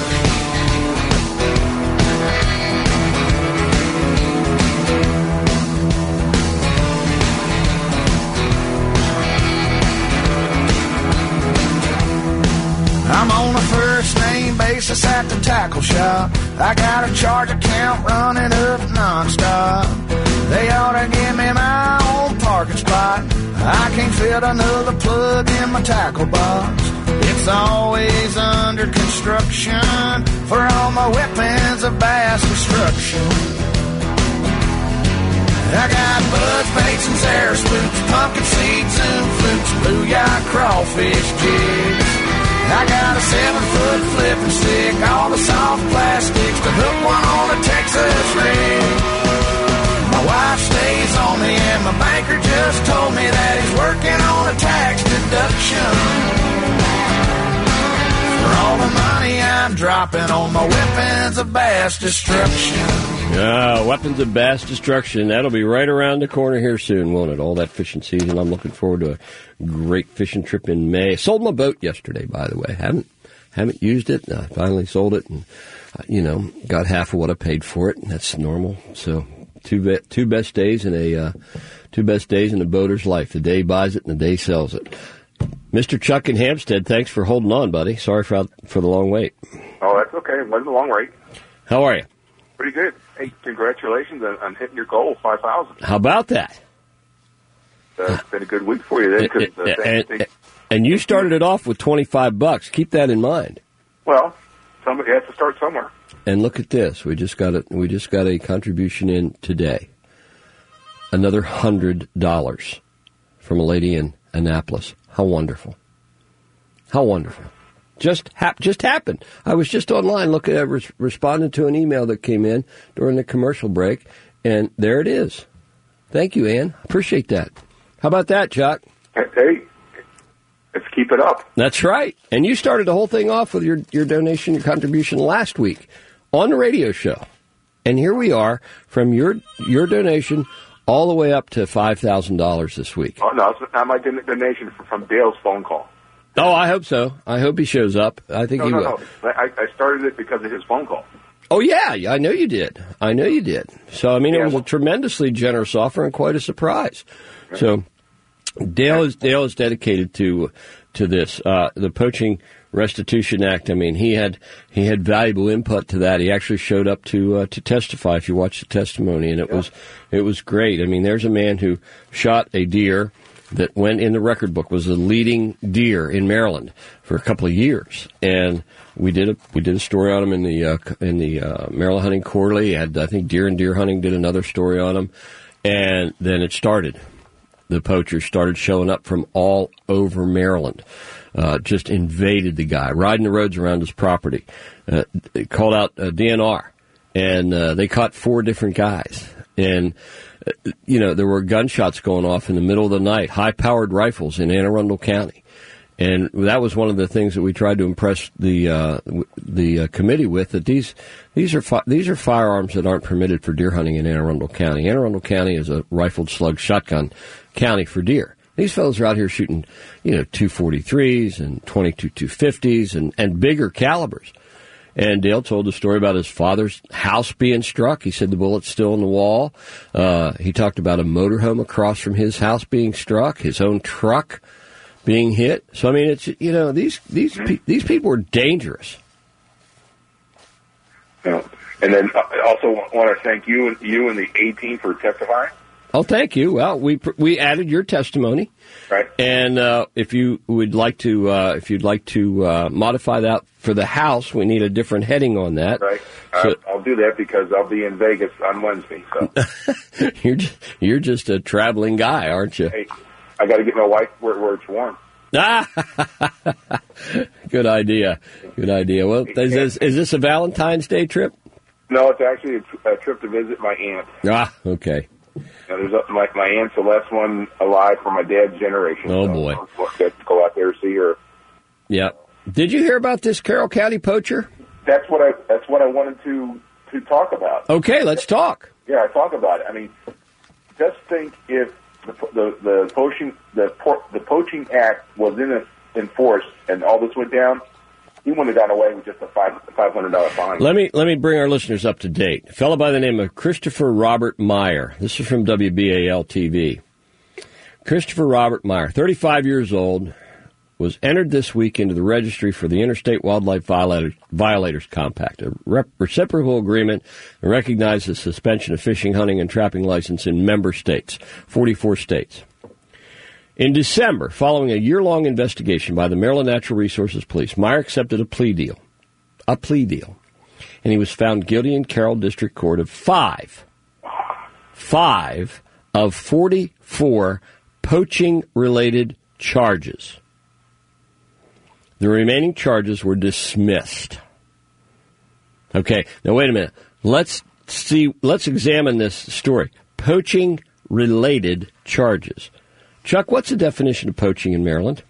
I'm on a first name basis at the tackle shop. I got a charge account running up nonstop. They ought to give me my own parking spot. I can't fit another plug in my tackle box. It's always under construction for all my weapons of mass destruction. I got buds, baits, and Zara spooks, pumpkin seeds, and flukes, booyah, crawfish jigs. I got a seven-foot flipping stick, all the soft plastics to hook one on a Texas rig. My wife stays on me, and my banker just told me that he's working on a tax deduction for all the money I'm dropping on my weapons of mass destruction. Uh, weapons of mass destruction. That'll be right around the corner here soon, won't it? All that fishing season. I'm looking forward to a great fishing trip in May. Sold my boat yesterday, by the way. Haven't haven't used it. I finally sold it, and uh, you know, got half of what I paid for it. And that's normal. So two be- two best days in a uh, two best days in a boater's life: the day he buys it and the day he sells it. Mister Chuck in Hampstead, thanks for holding on, buddy. Sorry for for the long wait. Oh, that's okay. It wasn't a long wait. How are you? Pretty good. Hey, congratulations on, on hitting your goal, five thousand. How about that? Uh, it's been a good week for you then. Cause, uh, and, things, and you started it off with twenty-five bucks. Keep that in mind. Well, somebody has to start somewhere. And look at this. We just got a, we just got a contribution in today. Another one hundred dollars from a lady in Annapolis. How wonderful. How wonderful. Just hap- just happened. I was just online looking at res- responding to an email that came in during the commercial break, and there it is. Thank you, Ann. Appreciate that. How about that, Chuck? Hey, let's keep it up. That's right. And you started the whole thing off with your, your donation, your contribution last week on the radio show. And here we are from your your donation all the way up to five thousand dollars this week. Oh, no, it's not my donation from Dale's phone call. Oh, I hope so. I hope he shows up. I think no, he no, will. No, I, I started it because of his phone call. Oh, yeah. I know you did. I know you did. So, I mean, yeah, it was a tremendously generous offer and quite a surprise. Right. So, Dale is Dale is dedicated to to this. Uh, the Poaching Restitution Act, I mean, he had he had valuable input to that. He actually showed up to uh, to testify if you watch the testimony, and it yeah. was it was great. I mean, there's a man who shot a deer that went in the record book, was the leading deer in Maryland for a couple of years, and we did a we did a story on him in the uh, in the uh, Maryland Hunting Quarterly. Had I think Deer and Deer Hunting did another story on him, and then it started. The poachers started showing up from all over Maryland, uh, just invaded the guy, riding the roads around his property. Uh, they called out uh, D N R, and uh, they caught four different guys, and. You know, there were gunshots going off in the middle of the night, high-powered rifles in Anne Arundel County. And that was one of the things that we tried to impress the uh, the uh, committee with, that these these are fi- these are firearms that aren't permitted for deer hunting in Anne Arundel County. Anne Arundel County is a rifled slug shotgun county for deer. These fellows are out here shooting, you know, two forty-threes and twenty-two two fifties and, and bigger calibers. And Dale told the story about his father's house being struck. He said the bullet's still in the wall. Uh, he talked about a motorhome across from his house being struck, his own truck being hit. So, I mean, it's, you know, these these pe- these people are dangerous. Yeah. And then I also want to thank you and you and the A-team for testifying. Oh, thank you. Well, we we added your testimony, right? And uh, if you would like to, uh, if you'd like to uh, modify that for the House, we need a different heading on that. Right. So, uh, I'll do that because I'll be in Vegas on Wednesday. So you're just, you're just a traveling guy, aren't you? Hey, I got to get my wife where, where it's warm. Ah, good idea. Good idea. Well, is this is this a Valentine's Day trip? No, it's actually a, a trip to visit my aunt. Ah, okay. Now, there's a, my, my aunt's the last one alive from my dad's generation. Oh, so boy. I'll get to go out there and see her. Yeah. Did you hear about this Carroll County poacher? That's what I that's what I wanted to, to talk about. Okay, let's talk. Yeah, I talk about it. I mean, just think if the the, the poaching the the poaching act was in a, enforced and all this went down, he wouldn't have gotten away with just a five five hundred dollar fine. Let me let me bring our listeners up to date. A fellow by the name of Christopher Robert Meyer. This is from W B A L T V. Christopher Robert Meyer, thirty-five years old, was entered this week into the registry for the Interstate Wildlife Violators, Violators Compact, a rep- reciprocal agreement that recognizes the suspension of fishing, hunting, and trapping license in member states, forty-four states. In December, following a year-long investigation by the Maryland Natural Resources Police, Meyer accepted a plea deal, a plea deal, and he was found guilty in Carroll District Court of five, five of forty-four poaching-related charges. The remaining charges were dismissed. Okay, now wait a minute. Let's see. Let's examine this story. Poaching-related charges. Chuck, what's the definition of poaching in Maryland?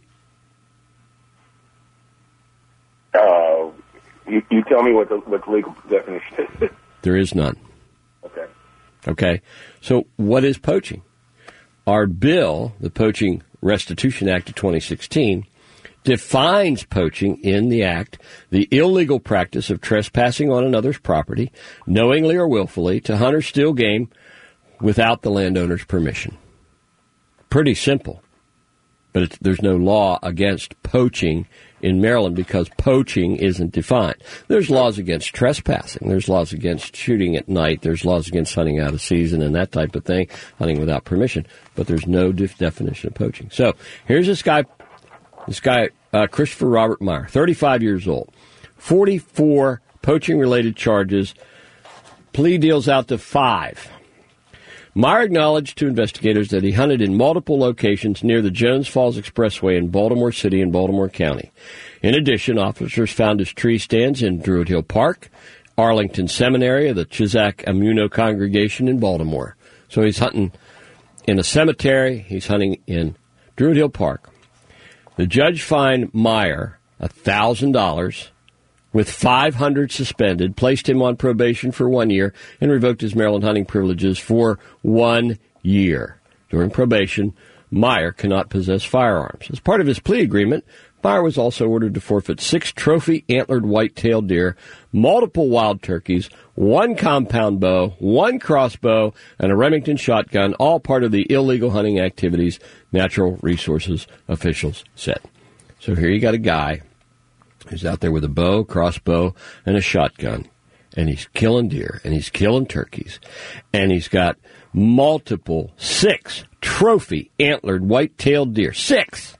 Uh, you, you tell me what the, what the legal definition is. There is none. Okay. Okay. So what is poaching? Our bill, the Poaching Restitution Act of twenty sixteen, defines poaching in the act the illegal practice of trespassing on another's property, knowingly or willfully, to hunt or steal game without the landowner's permission. Pretty simple. But it's, there's no law against poaching in Maryland because poaching isn't defined. There's laws against trespassing. There's laws against shooting at night. There's laws against hunting out of season and that type of thing, hunting without permission. But there's no def- definition of poaching. So here's this guy, this guy, uh, Christopher Robert Meyer, thirty-five years old, forty-four poaching-related charges, plea deals out to five. Meyer acknowledged to investigators that he hunted in multiple locations near the Jones Falls Expressway in Baltimore City and Baltimore County. In addition, officers found his tree stands in Druid Hill Park, Arlington Seminary, the Chisac Immuno Congregation in Baltimore. So he's hunting in a cemetery. He's hunting in Druid Hill Park. The judge fined Meyer one thousand dollars with five hundred dollars suspended, placed him on probation for one year, and revoked his Maryland hunting privileges for one year. During probation, Meyer cannot possess firearms. As part of his plea agreement, Meyer was also ordered to forfeit six trophy antlered white-tailed deer, multiple wild turkeys, one compound bow, one crossbow, and a Remington shotgun, all part of the illegal hunting activities, natural resources officials said. So here you got a guy who's out there with a bow, crossbow, and a shotgun, and he's killing deer, and he's killing turkeys, and he's got multiple, six trophy antlered white-tailed deer. Six!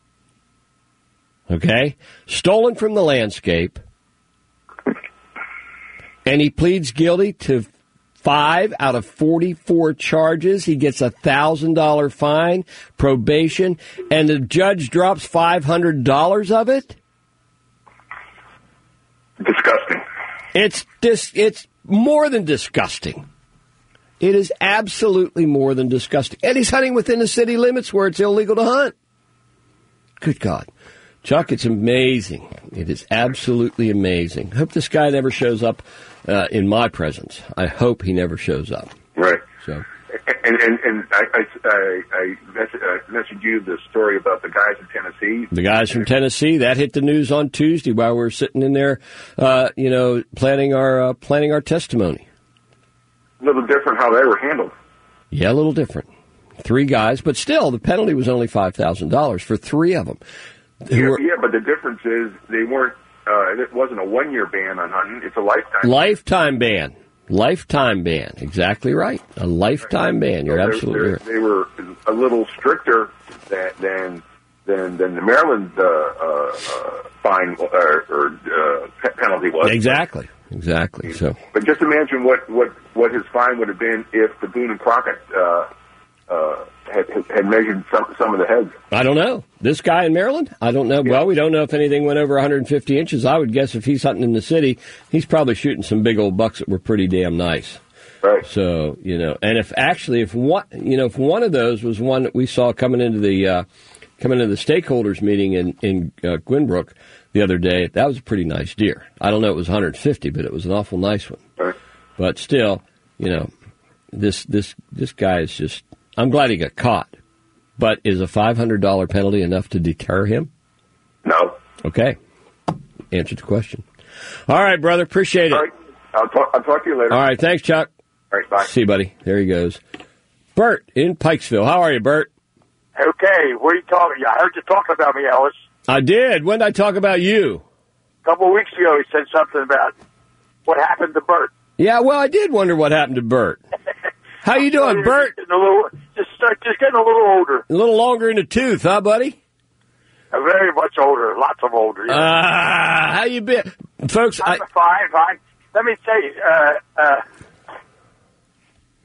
Okay? Stolen from the landscape, and he pleads guilty to five out of forty-four charges. He gets a one thousand dollars fine, probation, and the judge drops five hundred dollars of it? Disgusting. It's dis- It's more than disgusting. It is absolutely more than disgusting. And he's hunting within the city limits where it's illegal to hunt. Good God. Chuck, it's amazing. It is absolutely amazing. I hope this guy never shows up uh, in my presence. I hope he never shows up. Right. So. And and, and I, I, I, I messaged you the story about the guys in Tennessee. The guys from Tennessee, that hit the news on Tuesday while we were sitting in there, uh, you know, planning our uh, planning our testimony. A little different how they were handled. Yeah, a little different. Three guys, but still, the penalty was only five thousand dollars for three of them. Yeah, were, yeah, but the difference is they weren't. Uh, it wasn't a one-year ban on hunting; it's a lifetime. Lifetime ban. Lifetime ban. Exactly right. A lifetime ban. You're so absolutely they're, right. They were a little stricter than than than, than the Maryland uh, uh, uh, fine or, or uh, penalty was. Exactly. Exactly. So, but just imagine what, what, what his fine would have been if the Boone and Crockett uh, uh, had, had measured some some of the heads. I don't know. This guy in Maryland? I don't know. Yeah. Well, we don't know if anything went over one hundred fifty inches. I would guess if he's hunting in the city, he's probably shooting some big old bucks that were pretty damn nice. Right. So, you know, and if actually, if one, you know, if one of those was one that we saw coming into the uh, coming into the stakeholders meeting in in uh, Gwynbrook the other day, that was a pretty nice deer. I don't know if it was one hundred fifty, but it was an awful nice one. Right. But still, you know, this this this guy is just. I'm glad he got caught. But is a five hundred dollars penalty enough to deter him? No. Okay. Answer the question. All right, brother. Appreciate it. All right. I'll talk, I'll talk to you later. All right. Thanks, Chuck. All right. Bye. See you, buddy. There he goes. Bert in Pikesville. How are you, Bert? Okay. What are you talking? I heard you talking about me, Ellis. I did. When did I talk about you? A couple of weeks ago, he said something about what happened to Bert. Yeah, well, I did wonder what happened to Bert. How you doing, Bert? Just, a little, just, just getting a little older. A little longer in the tooth, huh, buddy? Uh, very much older. Lots of older. Ah, yeah. uh, how you been? Folks, I'm I... fine, fine. Let me tell you, uh, uh, uh,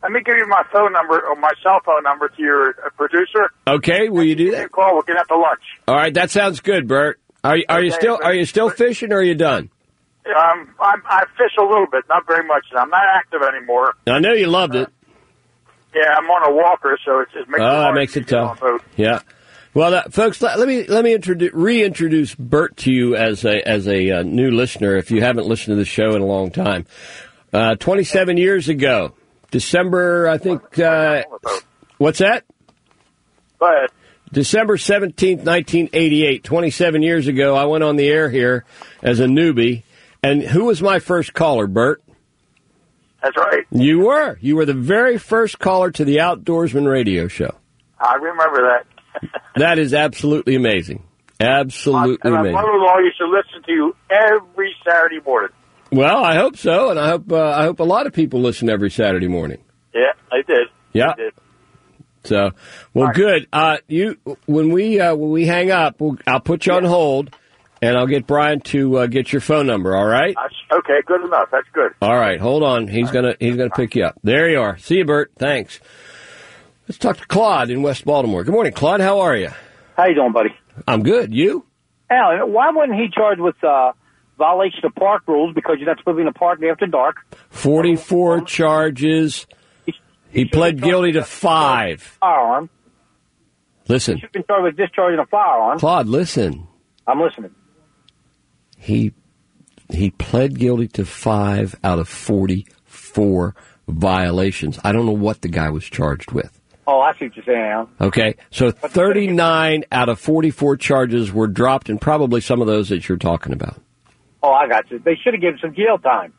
let me give you my phone number or my cell phone number to your uh, producer. Okay, will you do that? Call. We'll get out to lunch. All right, that sounds good, Bert. Are you, are you Okay, still but- are you still fishing, or are you done? Um, I'm, I fish a little bit, not very much. I'm not active anymore. I know you loved it. Yeah, I'm on a walker, so it just makes Oh, it that hard makes to it get on tough. a boat. Yeah. Well, uh, folks, let, let me let me introduce, reintroduce Bert to you as a as a uh, new listener. If you haven't listened to the show in a long time, uh, twenty-seven years ago, December, I think. Uh, what's that? Go ahead. December seventeenth, nineteen eighty-eight. Twenty-seven years ago, I went on the air here as a newbie. And who was my first caller, Bert? That's right. You were. You were the very first caller to the Outdoorsman radio show. I remember that. That is absolutely amazing. Absolutely and my amazing. mother-in-law used to listen to you every Saturday morning. Well, I hope so, and I hope uh, I hope a lot of people listen every Saturday morning. Yeah, I did. Yeah. I did. So, well, right. good. Uh, you when we uh, when we hang up, we'll, I'll put you on hold, and I'll get Brian to uh, get your phone number. All right? That's, okay, good enough. That's good. All right. Hold on. He's gonna he's gonna pick you up. There you are. See you, Bert. Thanks. Let's talk to Claude in West Baltimore. Good morning, Claude. How are you? How you doing, buddy? I'm good. You? Alan, why wasn't he charged with uh, violation of park rules because you're not supposed to be in the park after dark? Forty-four charges. He pled guilty to five. Firearm. Listen, He should have been charged with discharging a firearm. Claude. Listen. I'm listening. He he pled guilty to five out of forty-four violations. I don't know what the guy was charged with. Oh, I see what you're saying, Alan. Okay, so thirty-nine out of forty-four charges were dropped, and probably some of those that you're talking about. Oh, I got you. They should have given him some jail time.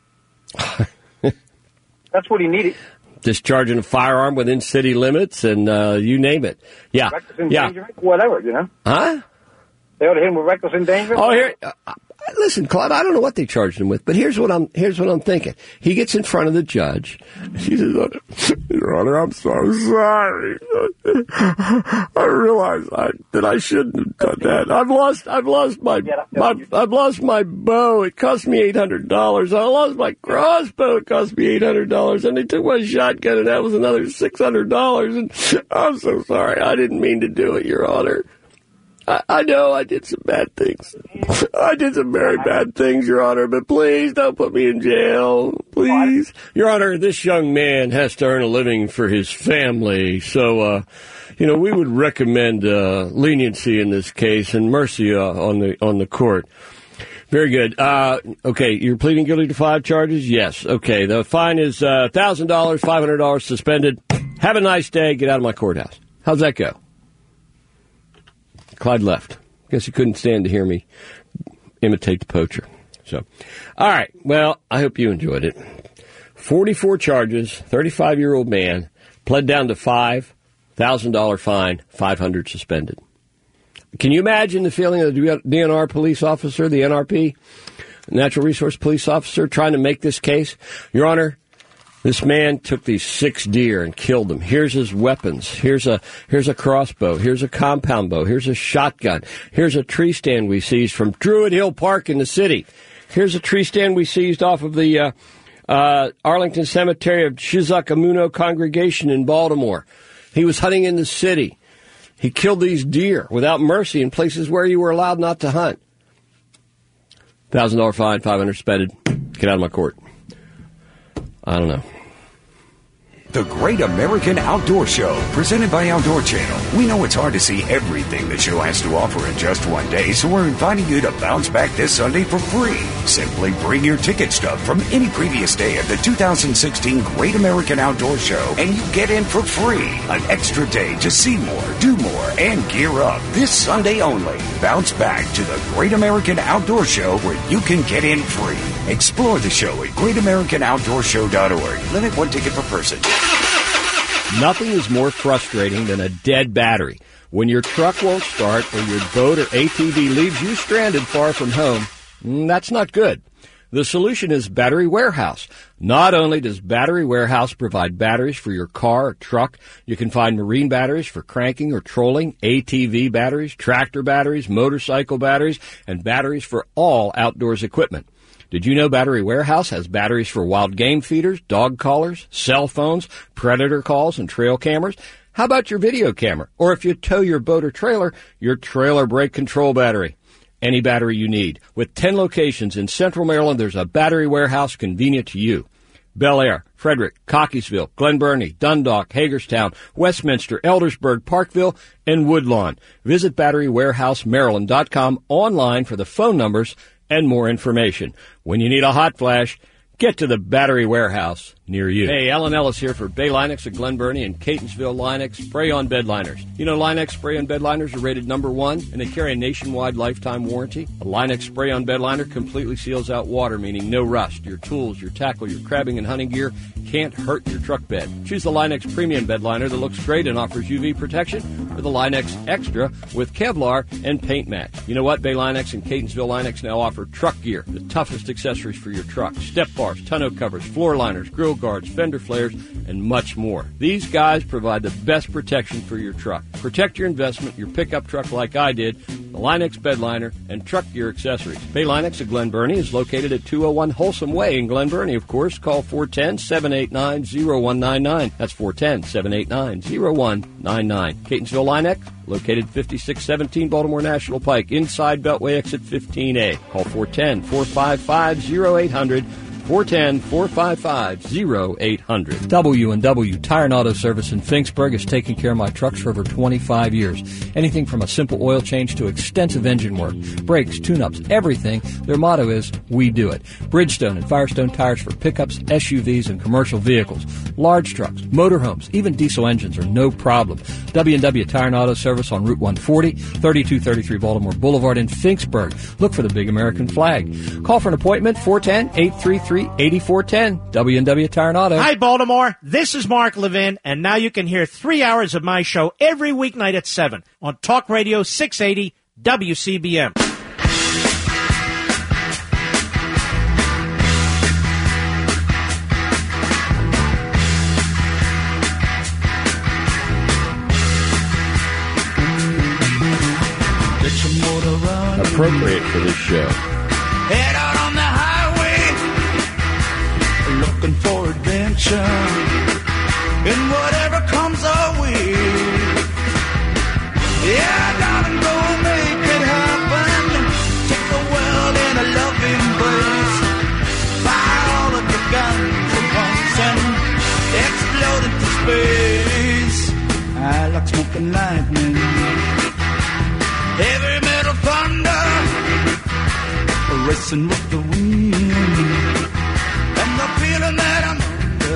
That's what he needed. Discharging a firearm within city limits, and uh, you name it. Yeah, Reckless yeah. endangerment, whatever, you know. Huh? They ought to hit him with reckless endangerment. Oh, here. Uh, listen, Claude. I don't know what they charged him with, but here's what I'm. Here's what I'm thinking. He gets in front of the judge. He says, "Your Honor, I'm so sorry. I realize I, that I shouldn't have done that. I've lost. I've lost my. my I've lost my bow. It cost me eight hundred dollars. I lost my crossbow. It cost me eight hundred dollars. And they took my shotgun, and that was another six hundred dollars. And I'm so sorry. I didn't mean to do it, Your Honor." I, I know I did some bad things. I did some very bad things, Your Honor, but please don't put me in jail. Please. Your Honor, this young man has to earn a living for his family, so, uh, you know, we would recommend uh, leniency in this case and mercy uh, on the on the court. Very good. Uh, okay, you're pleading guilty to five charges? Yes. Okay, the fine is uh, one thousand dollars, five hundred dollars suspended. Have a nice day. Get out of my courthouse. How's that go? Clyde left. Guess he couldn't stand to hear me imitate the poacher. So, all right. Well, I hope you enjoyed it. forty-four charges, thirty-five-year-old man, pled down to five thousand dollars fine, five hundred dollars suspended. Can you imagine the feeling of the D N R police officer, the N R P, Natural Resource Police Officer, trying to make this case? Your Honor, this man took these six deer and killed them. Here's his weapons. Here's a here's a crossbow. Here's a compound bow. Here's a shotgun. Here's a tree stand we seized from Druid Hill Park in the city. Here's a tree stand we seized off of the uh, uh, Arlington Cemetery of Shizukamuno Congregation in Baltimore. He was hunting in the city. He killed these deer without mercy in places where you were allowed not to hunt. one thousand dollars fine, five hundred dollars suspended. Get out of my court. I don't know. The Great American Outdoor Show, presented by Outdoor Channel. We know it's hard to see everything the show has to offer in just one day, so we're inviting you to bounce back this Sunday for free. Simply bring your ticket stub from any previous day of the two thousand sixteen Great American Outdoor Show, and you get in for free. An extra day to see more, do more, and gear up. This Sunday only. Bounce back to the Great American Outdoor Show, where you can get in free. Explore the show at great american outdoor show dot org. Limit one ticket per person. Nothing is more frustrating than a dead battery. When your truck won't start or your boat or A T V leaves you stranded far from home, that's not good. The solution is Battery Warehouse. Not only does Battery Warehouse provide batteries for your car or truck, you can find marine batteries for cranking or trolling, A T V batteries, tractor batteries, motorcycle batteries, and batteries for all outdoors equipment. Did you know Battery Warehouse has batteries for wild game feeders, dog collars, cell phones, predator calls, and trail cameras? How about your video camera? Or if you tow your boat or trailer, your trailer brake control battery. Any battery you need. With ten locations in Central Maryland, there's a Battery Warehouse convenient to you. Bel Air, Frederick, Cockeysville, Glen Burnie, Dundalk, Hagerstown, Westminster, Eldersburg, Parkville, and Woodlawn. Visit battery warehouse maryland dot com online for the phone numbers and more information. When you need a hot flash, get to the Battery Warehouse near you. Hey, Alan Ellis here for Bay Linux of Glen Burnie and Catonsville Linux Spray-On Bed Liners. You know Linux Spray-On Bed Liners are rated number one, and they carry a nationwide lifetime warranty. A Linux Spray-On Bed Liner completely seals out water, meaning no rust. Your tools, your tackle, your crabbing and hunting gear can't hurt your truck bed. Choose the Linux Premium Bed Liner that looks great and offers U V protection, or the Linux Extra with Kevlar and paint match. You know what? Bay Linux and Catonsville Linux now offer truck gear, the toughest accessories for your truck. Step bars, tonneau covers, floor liners, grill guards, fender flares, and much more. These guys provide the best protection for your truck. Protect your investment, your pickup truck like I did, the Linux Bedliner, and truck gear accessories. Bay Linux of Glen Burnie is located at two oh one Wholesome Way in Glen Burnie, of course. Call four one zero, seven eight nine, zero one nine nine. That's four one zero, seven eight nine, zero one nine nine. Catonsville Linux, located fifty-six seventeen Baltimore National Pike, inside Beltway exit fifteen A. Call four one zero, four five five, zero eight hundred. four one zero, four five five, zero eight hundred. W and W Tire and Auto Service in Finksburg has taken care of my trucks for over twenty-five years. Anything from a simple oil change to extensive engine work, brakes, tune-ups, everything. Their motto is, we do it. Bridgestone and Firestone tires for pickups, S U Vs, and commercial vehicles. Large trucks, motorhomes, even diesel engines are no problem. W and W Tire and Auto Service on Route one forty, thirty-two thirty-three Baltimore Boulevard in Finksburg. Look for the big American flag. Call for an appointment, four one zero, eight three three, eight four one zero. W and W Tire and Auto. Hi, Baltimore. This is Mark Levin, and now you can hear three hours of my show every weeknight at seven on Talk Radio six eighty W C B M. Appropriate for this show. Head out on the highway, looking for adventure, and whatever comes our way. Yeah, darling, go make it happen. Take the world in a loving embrace. Fire all of your guns at once and explode into space. I like smoking lightning, heavy metal thunder, racing with the wind, and the feeling that I'm under.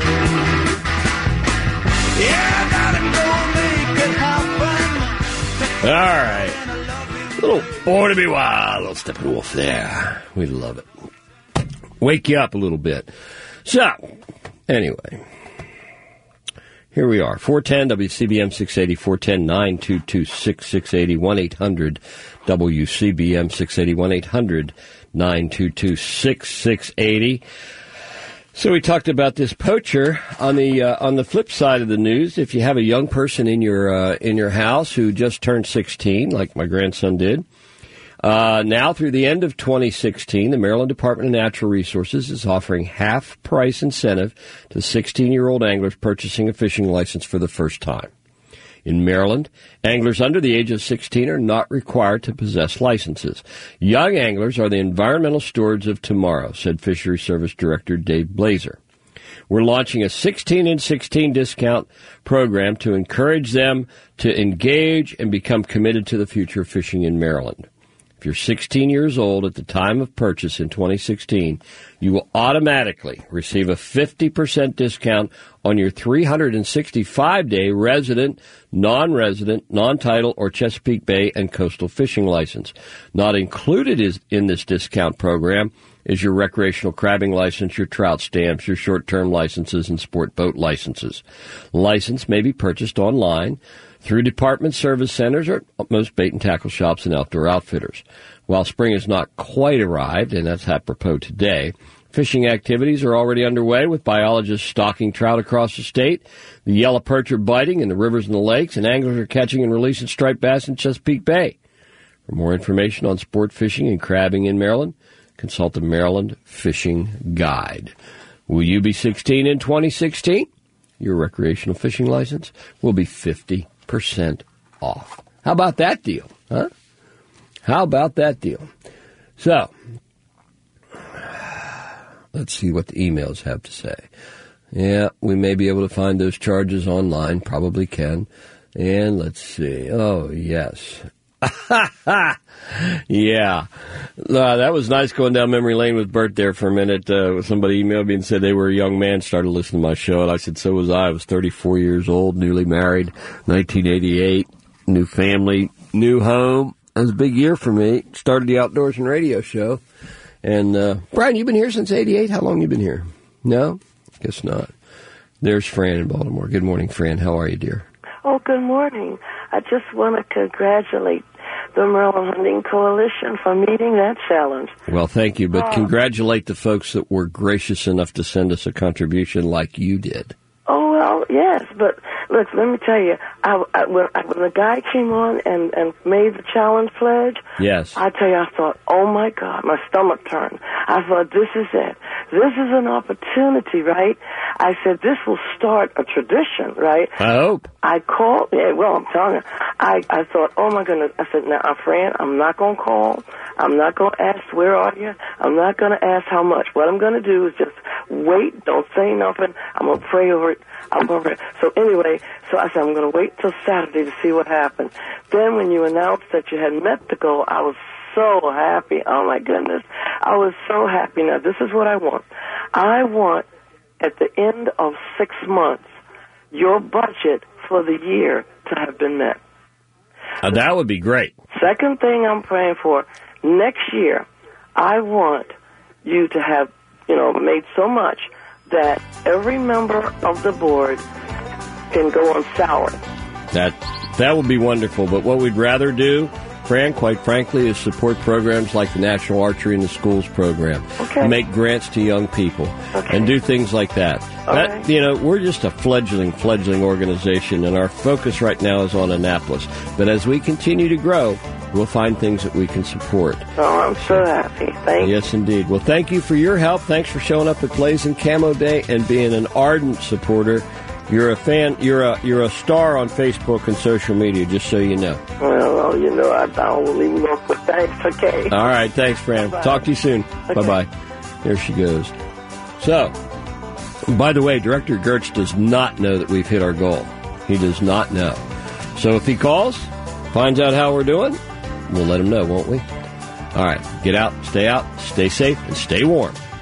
Yeah, gotta go make it happen. All right. Little Born to Be Wild, little Steppenwolf there. We love it. Wake you up a little bit. So, anyway, here we are. four one zero W C B M six eighty, four one zero, nine two two, six six eight zero, one eight hundred W C B M six eighty, one eight hundred nine two two, six six eight zero. So we talked about this poacher. On the uh, on the flip side of the news, if you have a young person in your uh, in your house who just turned sixteen, like my grandson did, uh, now through the end of twenty sixteen, the Maryland Department of Natural Resources is offering half-price incentive to sixteen-year-old anglers purchasing a fishing license for the first time. In Maryland, anglers under the age of sixteen are not required to possess licenses. Young anglers are the environmental stewards of tomorrow, said Fisheries Service Director Dave Blazer. We're launching a sixteen in sixteen discount program to encourage them to engage and become committed to the future of fishing in Maryland. If you're sixteen years old at the time of purchase in twenty sixteen, you will automatically receive a fifty percent discount on your three hundred sixty-five day resident, non-resident, non-title, or Chesapeake Bay and coastal fishing license. Not included is in this discount program is your recreational crabbing license, your trout stamps, your short-term licenses, and sport boat licenses. License may be purchased online through department service centers or most bait and tackle shops and outdoor outfitters. While spring has not quite arrived, and that's apropos today, fishing activities are already underway with biologists stocking trout across the state. The yellow perch are biting in the rivers and the lakes, and anglers are catching and releasing striped bass in Chesapeake Bay. For more information on sport fishing and crabbing in Maryland, Consult the Maryland Fishing Guide. Will you be sixteen in twenty sixteen? Your recreational fishing license will be fifty percent off. How about that deal, huh? How about that deal? So, let's see what the emails have to say. Yeah, we may be able to find those charges online. Probably can. And let's see. Oh, yes. Yeah. Uh, that was nice going down memory lane with Bert there for a minute. Uh, somebody emailed me and said they were a young man, started listening to my show. And I said, so was I. I was thirty-four years old, newly married, nineteen eighty-eight, new family, new home. That was a big year for me. Started the Outdoorsman Radio Show. And, uh, Brian, you've been here since eighty-eight? How long have you been here? No? Guess not. There's Fran in Baltimore. Good morning, Fran. How are you, dear? Oh, good morning. I just want to congratulate the Maryland Hunting Coalition for meeting that challenge. Well, thank you, but Oh. congratulate the folks that were gracious enough to send us a contribution like you did. Oh, well, yes, but look, let me tell you, I, I, when, I, when the guy came on and, and made the challenge pledge, Yes. I tell you, I thought, oh, my God, my stomach turned. I thought, this is it. This is an opportunity, right? I said, this will start a tradition, right? I hope. I called, yeah, well, I'm telling you, I, I thought, oh, my goodness. I said, now, uh, Fran, I'm not going to call. I'm not going to ask, where are you? I'm not going to ask how much. What I'm going to do is just wait, don't say nothing. I'm going to pray over it. I'm over it. So anyway, so I said, I'm going to wait till Saturday to see what happens. Then when you announced that you had met the goal, I was so happy. Oh, my goodness. I was so happy. Now, this is what I want. I want, at the end of six months, your budget for the year to have been met. Uh, that would be great. Second thing I'm praying for, next year, I want you to have, you know, made so much that every member of the board can go on salary. That that would be wonderful. But what we'd rather do, Fran, quite frankly, is support programs like the National Archery in the Schools program. Okay. Make grants to young people. Okay. And do things like that. That Okay. you know, we're just a fledgling, fledgling organization, and our focus right now is on Annapolis. But as we continue to grow, we'll find things that we can support. Oh, I'm so happy. Thank you. Yes, indeed. Well, thank you for your help. Thanks for showing up at Blazing Camo Day and being an ardent supporter. You're a fan. You're a you're a star on Facebook and social media. Just so you know. Well, well, you know, I don't leave no but thanks, okay? All right. Thanks, Fran. Bye-bye. Talk to you soon. Okay. Bye bye. There she goes. So, by the way, Director Gertz does not know that we've hit our goal. He does not know. So if he calls, finds out how we're doing, we'll let him know, won't we? All right. Get out, stay out, stay safe, and stay warm.